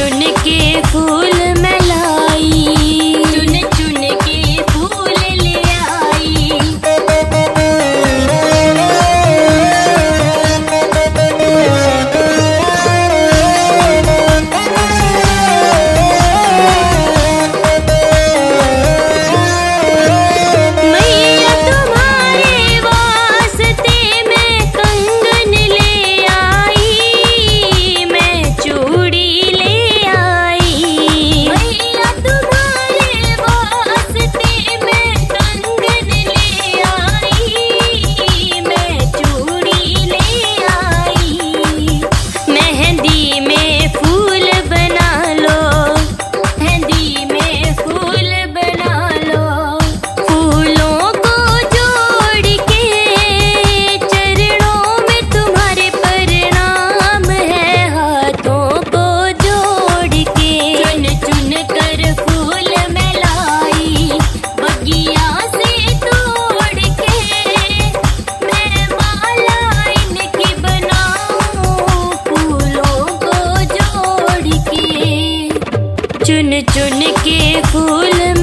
चुन के फूल मैं लाई, चुन चुन के फूल ले आई। मैया तुम्हारे वास्ते मैं कंगन ले आई, मैं चूड़ी ले आई। मैया तुम्हारे वास्ते मैं कंगन ले आई, मैं चूड़ी ले आई। मेहंदी में फूल बना लो, मेहंदी में फूल बना लो। फूलों को जोड़ के चरणों में तुम्हारे प्रणाम है, हाथों को जोड़ के। चुन चुन कर फूल मैं लाई, बगिया से तोड़ के। मैं माला इनकी बनाऊं, फूलों को जोड़ के। चुन चुन के फूल